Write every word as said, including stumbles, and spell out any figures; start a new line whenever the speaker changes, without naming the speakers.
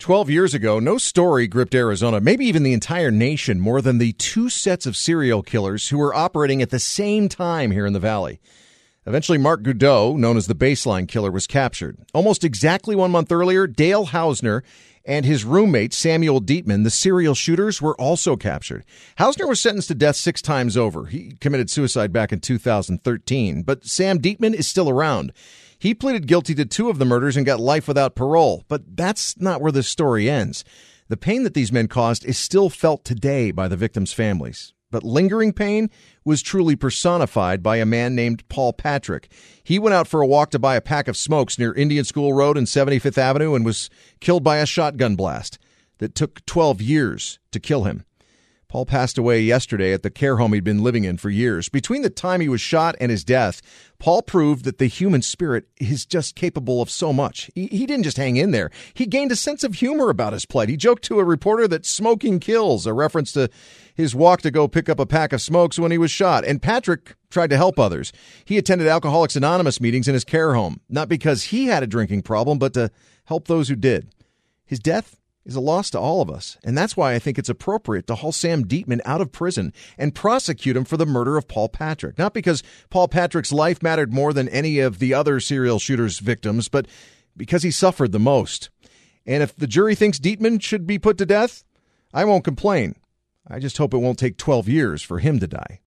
twelve years ago, no story gripped Arizona, maybe even the entire nation, more than the two sets of serial killers who were operating at the same time here in the Valley. Eventually, Mark Goudeau, known as the Baseline Killer, was captured. Almost exactly one month earlier, Dale Hausner and his roommate, Samuel Dietman, the serial shooters, were also captured. Hausner was sentenced to death six times over. He committed suicide back in two thousand thirteen, but Sam Dietman is still around. He pleaded guilty to two of the murders and got life without parole. But that's not where the story ends. The pain that these men caused is still felt today by the victims' families. But lingering pain was truly personified by a man named Paul Patrick. He went out for a walk to buy a pack of smokes near Indian School Road and seventy-fifth Avenue and was killed by a shotgun blast that took twelve years to kill him. Paul passed away yesterday at the care home he'd been living in for years. Between the time he was shot and his death, Paul proved that the human spirit is just capable of so much. He, he didn't just hang in there. He gained a sense of humor about his plight. He joked to a reporter that smoking kills, a reference to his walk to go pick up a pack of smokes when he was shot. And Patrick tried to help others. He attended Alcoholics Anonymous meetings in his care home, not because he had a drinking problem, but to help those who did. His death is a loss to all of us, and that's why I think it's appropriate to haul Sam Dietman out of prison and prosecute him for the murder of Paul Patrick. Not because Paul Patrick's life mattered more than any of the other serial shooters' victims, but because he suffered the most. And if the jury thinks Dietman should be put to death, I won't complain. I just hope it won't take twelve years for him to die.